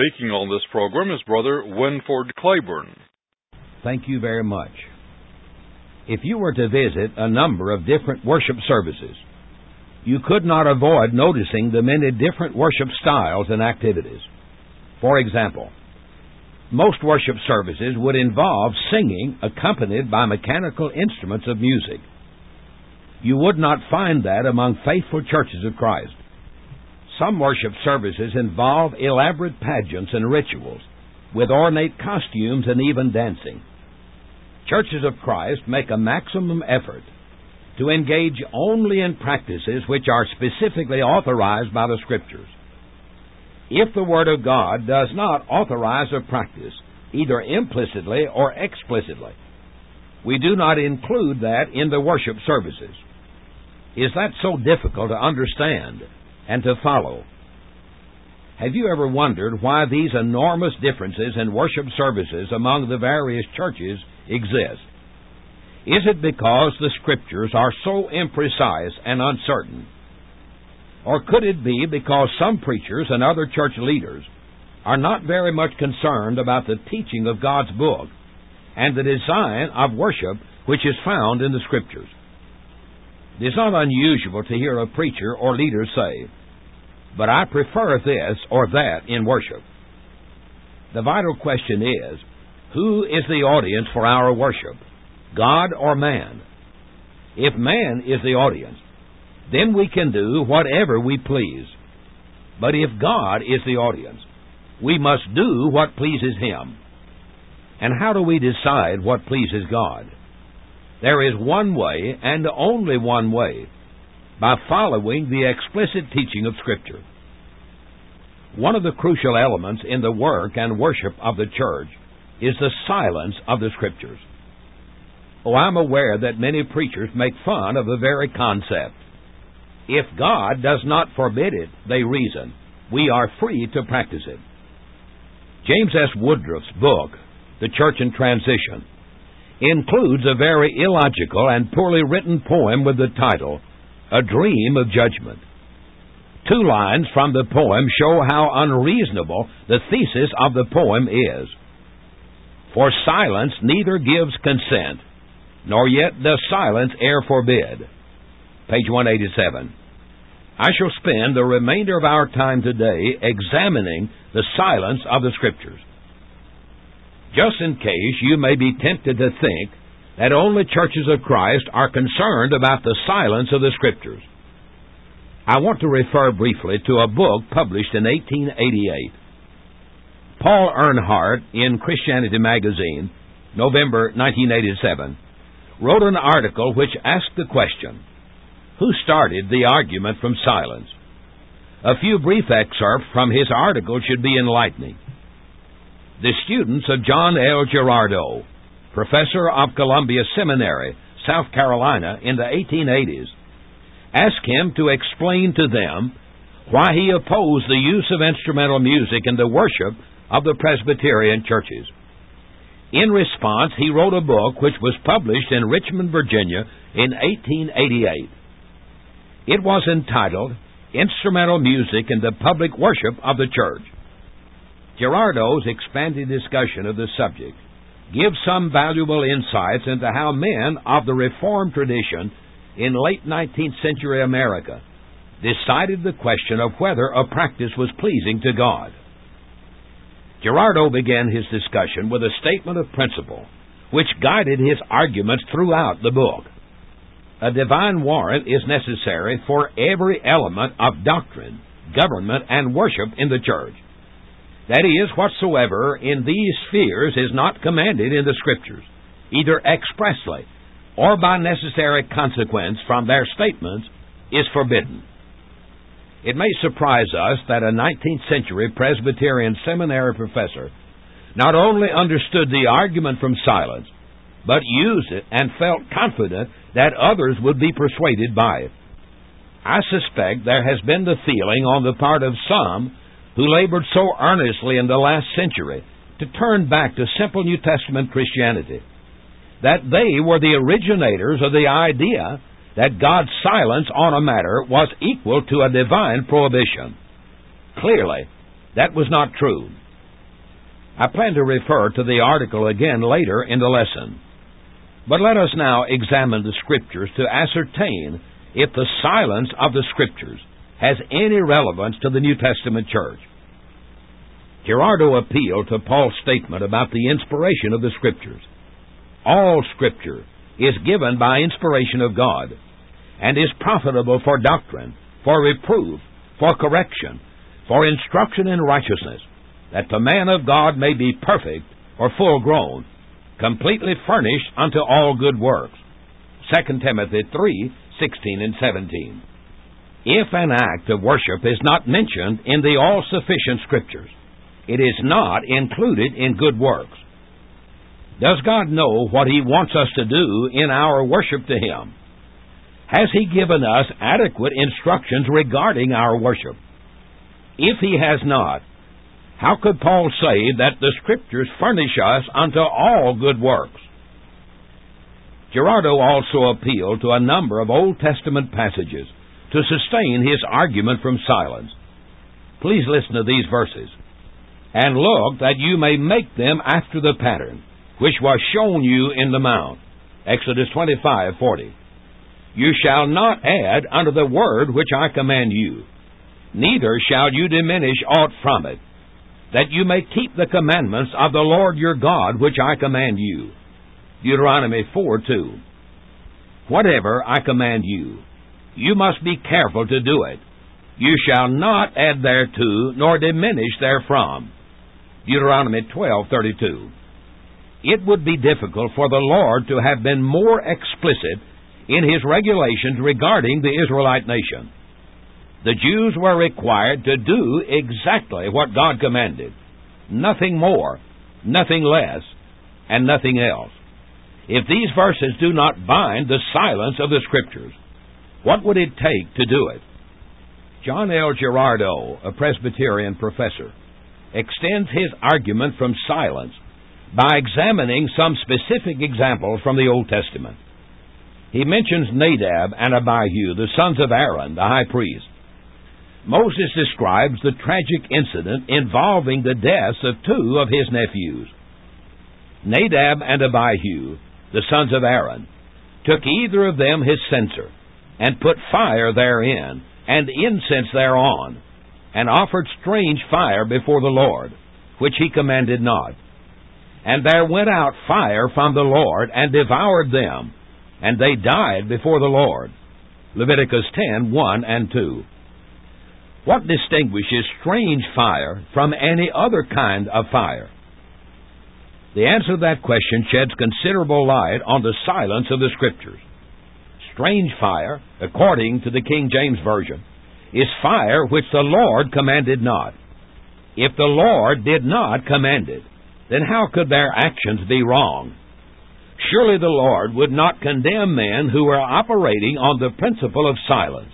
Speaking on this program is Brother Winford Claiborne. Thank you very much. If you were to visit a number of different worship services, you could not avoid noticing the many different worship styles and activities. For example, most worship services would involve singing accompanied by mechanical instruments of music. You would not find that among faithful churches of Christ. Some worship services involve elaborate pageants and rituals, with ornate costumes and even dancing. Churches of Christ make a maximum effort to engage only in practices which are specifically authorized by the Scriptures. If the Word of God does not authorize a practice, either implicitly or explicitly, we do not include that in the worship services. Is that so difficult to understand and to follow? Have you ever wondered why these enormous differences in worship services among the various churches exist? Is it because the Scriptures are so imprecise and uncertain? Or could it be because some preachers and other church leaders are not very much concerned about the teaching of God's book and the design of worship which is found in the Scriptures? It is not unusual to hear a preacher or leader say, "But I prefer this or that in worship." The vital question is, who is the audience for our worship, God or man? If man is the audience, then we can do whatever we please. But if God is the audience, we must do what pleases Him. And how do we decide what pleases God? There is one way, and only one way, by following the explicit teaching of Scripture. One of the crucial elements in the work and worship of the church is the silence of the Scriptures. Oh, I'm aware that many preachers make fun of the very concept. If God does not forbid it, they reason, we are free to practice it. James S. Woodruff's book, The Church in Transition, includes a very illogical and poorly written poem with the title, A Dream of Judgment. 2 lines from the poem show how unreasonable the thesis of the poem is. For silence neither gives consent, nor yet does silence e'er forbid. Page 187. I shall spend the remainder of our time today examining the silence of the Scriptures. Just in case you may be tempted to think that only churches of Christ are concerned about the silence of the Scriptures, I want to refer briefly to a book published in 1888. Paul Earnhardt, in Christianity Magazine, November 1987, wrote an article which asked the question, who started the argument from silence? A few brief excerpts from his article should be enlightening. The students of John L. Girardeau, professor of Columbia Seminary, South Carolina, in the 1880s, asked him to explain to them why he opposed the use of instrumental music in the worship of the Presbyterian churches. In response, he wrote a book which was published in Richmond, Virginia in 1888. It was entitled Instrumental Music in the Public Worship of the Church. Girardeau's expanded discussion of the subject gives some valuable insights into how men of the Reformed tradition in late 19th century America decided the question of whether a practice was pleasing to God. Girardeau began his discussion with a statement of principle which guided his arguments throughout the book. A divine warrant is necessary for every element of doctrine, government, and worship in the church. That is, whatsoever in these spheres is not commanded in the Scriptures, either expressly or by necessary consequence from their statements, is forbidden. It may surprise us that a 19th century Presbyterian seminary professor not only understood the argument from silence, but used it and felt confident that others would be persuaded by it. I suspect there has been the feeling on the part of some who labored so earnestly in the last century to turn back to simple New Testament Christianity, that they were the originators of the idea that God's silence on a matter was equal to a divine prohibition. Clearly, that was not true, I plan to refer to the article again later in the lesson. But let us now examine the Scriptures to ascertain if the silence of the Scriptures has any relevance to the New Testament church. Girardeau appealed to Paul's statement about the inspiration of the Scriptures. All Scripture is given by inspiration of God, and is profitable for doctrine, for reproof, for correction, for instruction in righteousness, that the man of God may be perfect, or full grown, completely furnished unto all good works. 2 Timothy 3:16 and 17. If an act of worship is not mentioned in the all-sufficient Scriptures, it is not included in good works. Does God know what He wants us to do in our worship to Him? Has He given us adequate instructions regarding our worship? If He has not, how could Paul say that the Scriptures furnish us unto all good works? Girardeau also appealed to a number of Old Testament passages to sustain his argument from silence. Please listen to these verses. And look that you may make them after the pattern which was shown you in the mount. Exodus 25:40. You shall not add unto the word which I command you, neither shall you diminish aught from it, that you may keep the commandments of the Lord your God which I command you. Deuteronomy 4:2. Whatever I command you, you must be careful to do it. You shall not add thereto, nor diminish therefrom. Deuteronomy 12:32. It would be difficult for the Lord to have been more explicit in His regulations regarding the Israelite nation. The Jews were required to do exactly what God commanded. Nothing more, nothing less, and nothing else. If these verses do not bind the silence of the Scriptures, what would it take to do it? John L. Girardeau, a Presbyterian professor, extends his argument from silence by examining some specific examples from the Old Testament. He mentions Nadab and Abihu, the sons of Aaron, the high priest. Moses describes the tragic incident involving the deaths of two of his nephews. Nadab and Abihu, the sons of Aaron, took either of them his censer, and put fire therein, and incense thereon, and offered strange fire before the Lord, which he commanded not. And there went out fire from the Lord, and devoured them, and they died before the Lord. Leviticus 10:1 and 2. What distinguishes strange fire from any other kind of fire? The answer to that question sheds considerable light on the silence of the Scriptures. Strange fire, according to the King James Version, is fire which the Lord commanded not. If the Lord did not command it, then how could their actions be wrong? Surely the Lord would not condemn men who were operating on the principle of silence.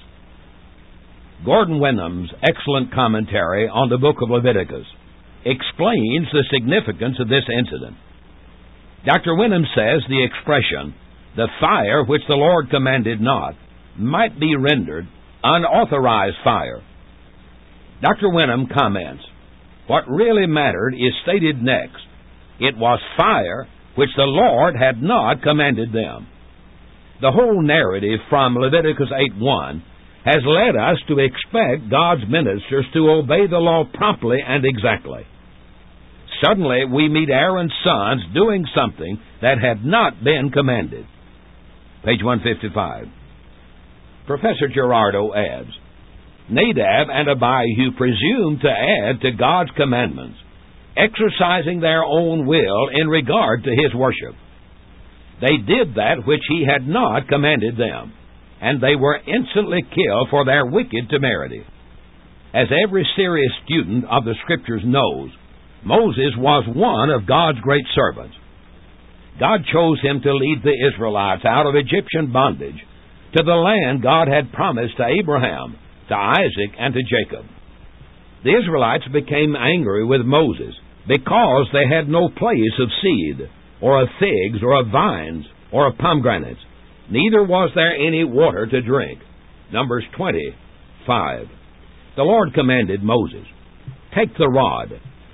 Gordon Wenham's excellent commentary on the book of Leviticus explains the significance of this incident. Dr. Wenham says the expression, "the fire which the Lord commanded not," might be rendered unauthorized fire. Dr. Wenham comments, what really mattered is stated next. It was fire which the Lord had not commanded them. The whole narrative from Leviticus 8:1 has led us to expect God's ministers to obey the law promptly and exactly. Suddenly we meet Aaron's sons doing something that had not been commanded. Page 155. Professor Girardeau adds, Nadab and Abihu presumed to add to God's commandments, exercising their own will in regard to His worship. They did that which He had not commanded them, and they were instantly killed for their wicked temerity. As every serious student of the Scriptures knows, Moses was one of God's great servants. God chose him to lead the Israelites out of Egyptian bondage to the land God had promised to Abraham, to Isaac, and to Jacob. The Israelites became angry with Moses because they had no place of seed, or of figs, or of vines, or of pomegranates. Neither was there any water to drink. Numbers 20:5. The Lord commanded Moses, "Take the rod,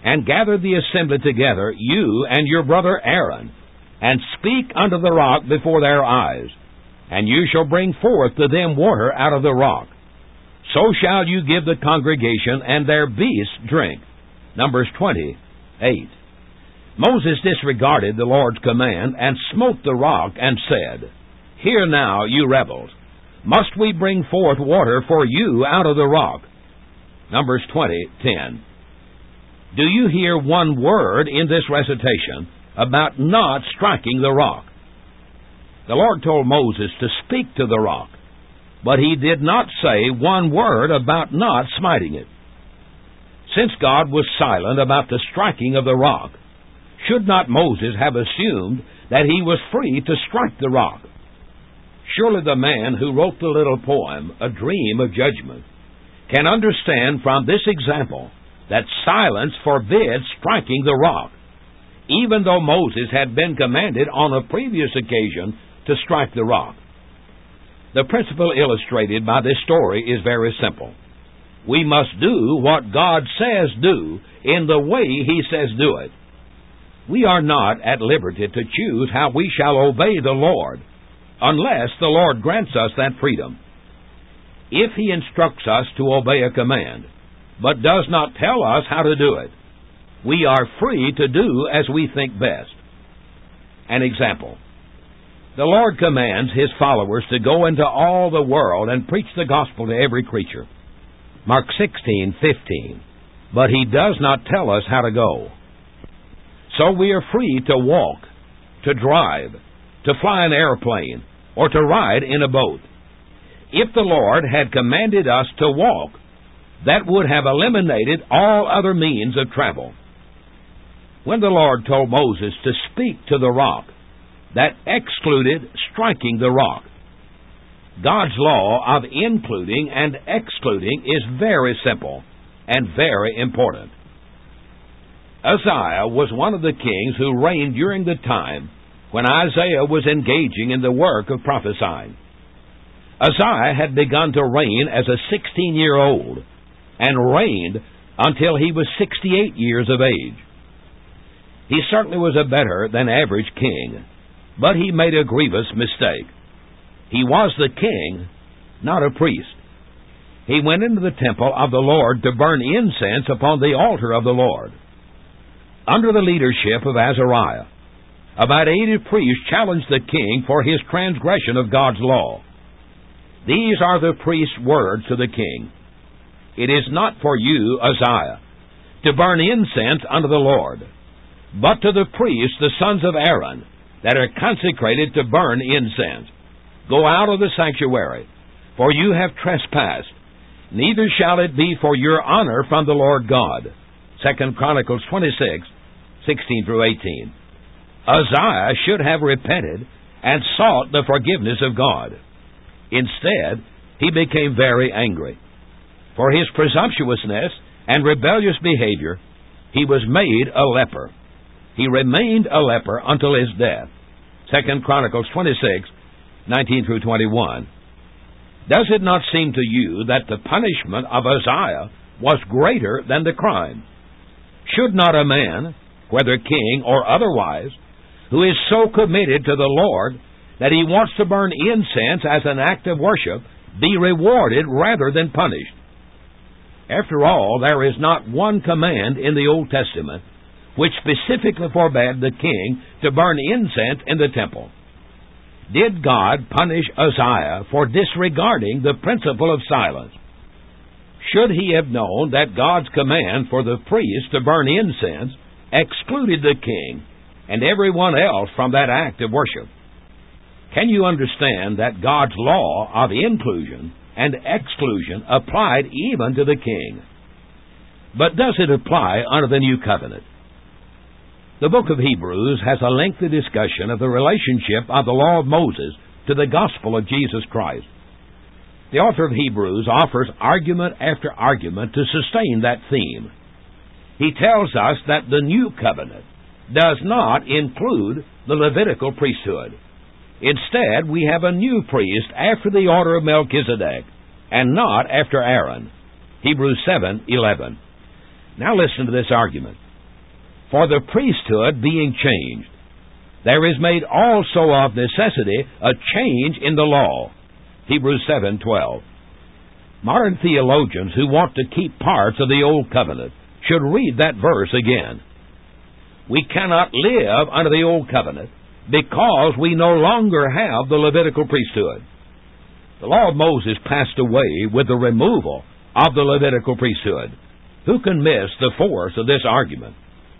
and gather the assembly together, you and your brother Aaron, and speak unto the rock before their eyes, and you shall bring forth to them water out of the rock. So shall you give the congregation and their beasts drink. Numbers 20:8. Moses disregarded the Lord's command and smote the rock and said, Hear now, you rebels, must we bring forth water for you out of the rock? Numbers 20:10. Do you hear one word in this recitation about not striking the rock? The Lord told Moses to speak to the rock, but he did not say one word about not smiting it. Since God was silent about the striking of the rock, should not Moses have assumed that he was free to strike the rock? Surely the man who wrote the little poem, A Dream of Judgment, can understand from this example that silence forbids striking the rock, even though Moses had been commanded on a previous occasion to strike the rock. The principle illustrated by this story is very simple. We must do what God says do in the way He says do it. We are not at liberty to choose how we shall obey the Lord, unless the Lord grants us that freedom. If He instructs us to obey a command, but does not tell us how to do it, we are free to do as we think best. An example. The Lord commands His followers to go into all the world and preach the gospel to every creature. Mark 16:15. But He does not tell us how to go. So we are free to walk, to drive, to fly an airplane, or to ride in a boat. If the Lord had commanded us to walk, that would have eliminated all other means of travel. When the Lord told Moses to speak to the rock, that excluded striking the rock. God's law of including and excluding is very simple and very important. Uzziah was one of the kings who reigned during the time when Isaiah was engaging in the work of prophesying. Uzziah had begun to reign as a 16-year-old and reigned until he was 68 years of age. He certainly was a better than average king, but he made a grievous mistake. He was the king, not a priest. He went into the temple of the Lord to burn incense upon the altar of the Lord. Under the leadership of Azariah, about 80 priests challenged the king for his transgression of God's law. These are the priest's words to the king. It is not for you, Uzziah, to burn incense unto the Lord, but to the priests, the sons of Aaron, that are consecrated to burn incense. Go out of the sanctuary, for you have trespassed. Neither shall it be for your honor from the Lord God. 2 Chronicles 26:16-18. Uzziah should have repented and sought the forgiveness of God. Instead, he became very angry. For his presumptuousness and rebellious behavior, he was made a leper. He remained a leper until his death. 2 Chronicles 26:19-21. Does it not seem to you that the punishment of Uzziah was greater than the crime? Should not a man, whether king or otherwise, who is so committed to the Lord that he wants to burn incense as an act of worship, be rewarded rather than punished? After all, there is not one command in the Old Testament which specifically forbade the king to burn incense in the temple. Did God punish Uzziah for disregarding the principle of silence? Should he have known that God's command for the priest to burn incense excluded the king and everyone else from that act of worship? Can you understand that God's law of inclusion and exclusion applied even to the king? But does it apply under the New Covenant? The book of Hebrews has a lengthy discussion of the relationship of the law of Moses to the gospel of Jesus Christ. The author of Hebrews offers argument after argument to sustain that theme. He tells us that the new covenant does not include the Levitical priesthood. Instead, we have a new priest after the order of Melchizedek, and not after Aaron. Hebrews 7:11. Now listen to this argument. For the priesthood being changed, there is made also of necessity a change in the law. Hebrews 7:12. Modern theologians who want to keep parts of the Old Covenant should read that verse again. We cannot live under the Old Covenant because we no longer have the Levitical priesthood. The law of Moses passed away with the removal of the Levitical priesthood. Who can miss the force of this argument?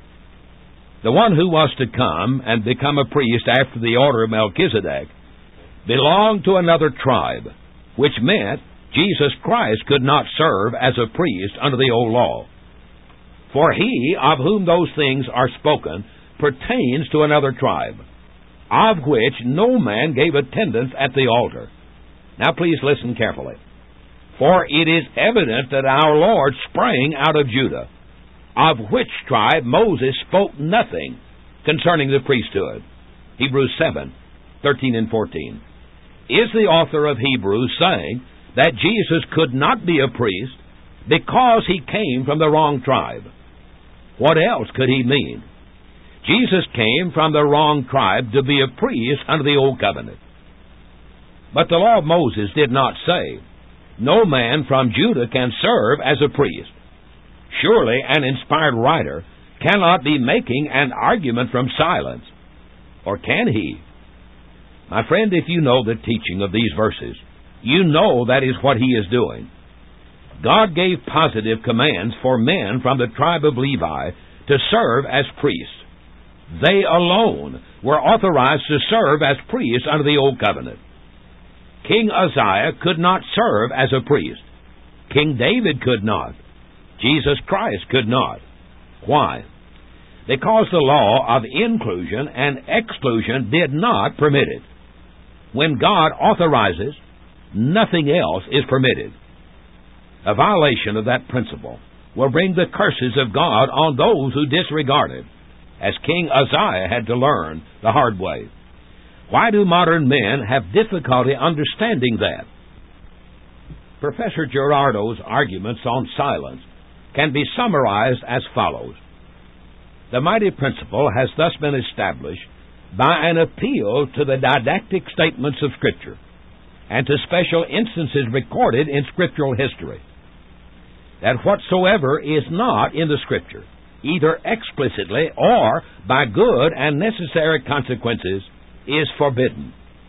The one who was to come and become a priest after the order of Melchizedek belonged to another tribe, which meant Jesus Christ could not serve as a priest under the old law. For he of whom those things are spoken pertains to another tribe, of which no man gave attendance at the altar. Now please listen carefully. For it is evident that our Lord sprang out of Judah, of which tribe Moses spoke nothing concerning the priesthood. Hebrews 7:13 and 14. Is the author of Hebrews saying that Jesus could not be a priest because he came from the wrong tribe? What else could he mean? Jesus came from the wrong tribe to be a priest under the Old Covenant. But the law of Moses did not say, no man from Judah can serve as a priest. Surely an inspired writer cannot be making an argument from silence. Or can he? My friend, if you know the teaching of these verses, you know that is what he is doing. God gave positive commands for men from the tribe of Levi to serve as priests. They alone were authorized to serve as priests under the Old Covenant. King Uzziah could not serve as a priest. King David could not. Jesus Christ could not. Why? Because the law of inclusion and exclusion did not permit it. When God authorizes, nothing else is permitted. A violation of that principle will bring the curses of God on those who disregard it, as King Uzziah had to learn the hard way. Why do modern men have difficulty understanding that? Professor Girardo's arguments on silence can be summarized as follows. The mighty principle has thus been established by an appeal to the didactic statements of Scripture and to special instances recorded in scriptural history, that whatsoever is not in the Scripture, either explicitly or by good and necessary consequences, is forbidden.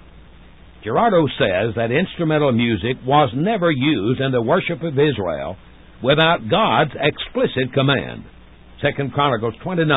Girardo says that instrumental music was never used in the worship of Israel without God's explicit command, 2 Chronicles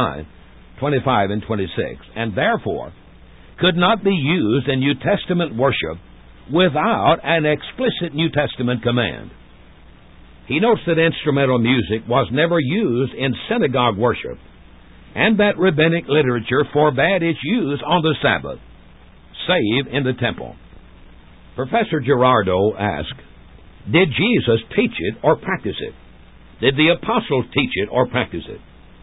29:25 and 26, and therefore could not be used in New Testament worship without an explicit New Testament command. He notes that instrumental music was never used in synagogue worship, and that rabbinic literature forbade its use on the Sabbath, save in the temple. Professor Girardo asked, did Jesus teach it or practice it? Did the apostles teach it or practice it?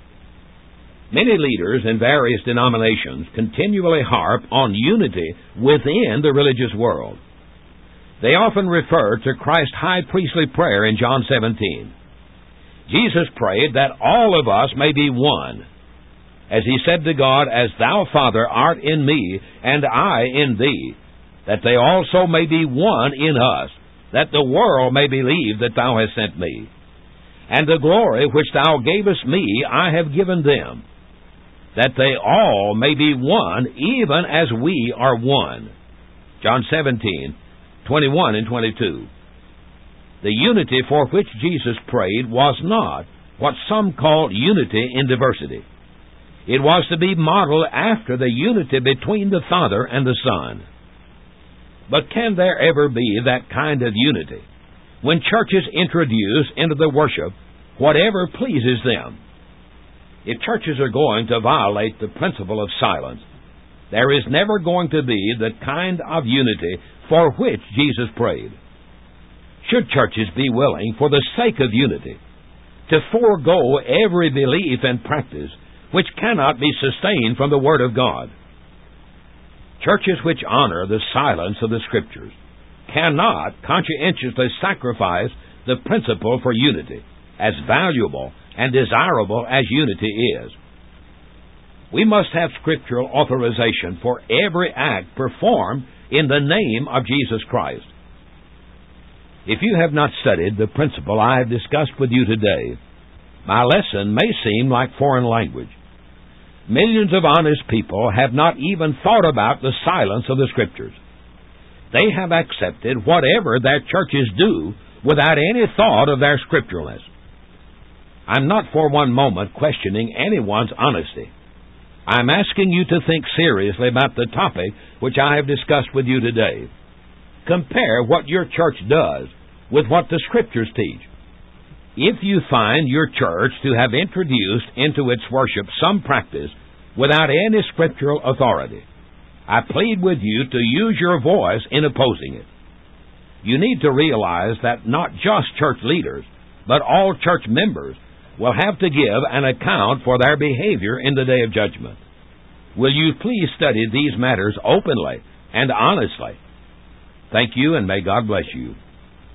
Many leaders in various denominations continually harp on unity within the religious world. They often refer to Christ's high priestly prayer in John 17. Jesus prayed that all of us may be one. As he said to God, as thou, Father, art in me, and I in thee, that they also may be one in us, that the world may believe that thou hast sent me. And the glory which thou gavest me I have given them, that they all may be one, even as we are one. John 17:21 and 22. The unity for which Jesus prayed was not what some call unity in diversity. It was to be modeled after the unity between the Father and the Son. But can there ever be that kind of unity when churches introduce into the worship whatever pleases them? If churches are going to violate the principle of silence, there is never going to be the kind of unity for which Jesus prayed. Should churches be willing, for the sake of unity, to forego every belief and practice which cannot be sustained from the Word of God? Churches which honor the silence of the Scriptures cannot conscientiously sacrifice the principle for unity, as valuable and desirable as unity is. We must have scriptural authorization for every act performed in the name of Jesus Christ. If you have not studied the principle I have discussed with you today, my lesson may seem like foreign language. Millions of honest people have not even thought about the silence of the Scriptures. They have accepted whatever their churches do without any thought of their scripturalness. I'm not for one moment questioning anyone's honesty. I'm asking you to think seriously about the topic which I have discussed with you today. Compare what your church does with what the Scriptures teach. If you find your church to have introduced into its worship some practice without any scriptural authority, I plead with you to use your voice in opposing it. You need to realize that not just church leaders, but all church members will have to give an account for their behavior in the day of judgment. Will you please study these matters openly and honestly? Thank you, and may God bless you.